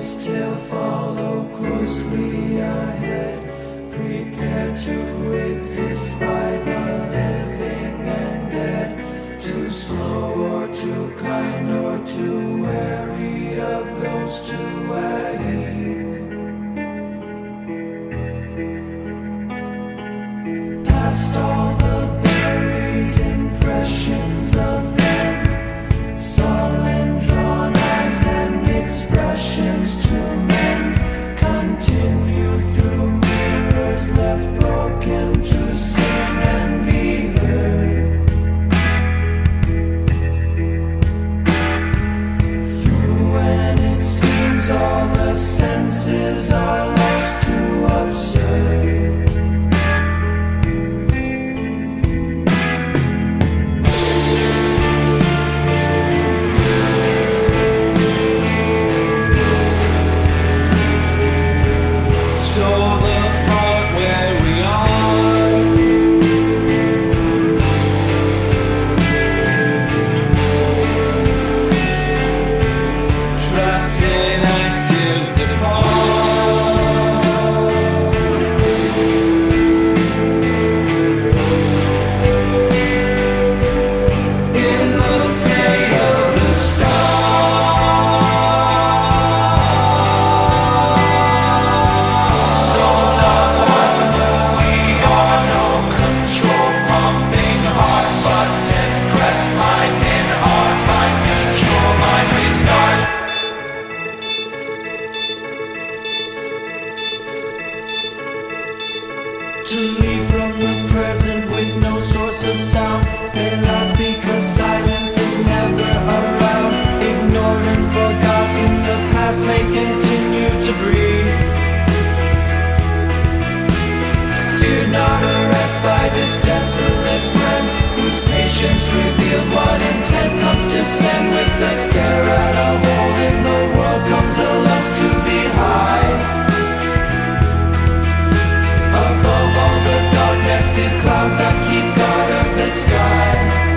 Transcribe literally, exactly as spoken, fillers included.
still follow closely ahead, prepared to exist by the living and dead, too slow or too kind or too wary of those two at ease. Past all the buried impressions of them, sullen drawn eyes and expressions to men, continue through mirrors left broken to sing and be heard. Through when it seems all the senses are lost to absurd. To leave from the present with no source of sound. They laugh because silence is never around. Ignored and forgotten, the past may continue to breathe. Fear not arrest by this desolate friend, whose patience revealed what intent comes to send. With a stare at a hole in the world comes a lust to be high. Above all the dark nested clouds that keep guard of the sky.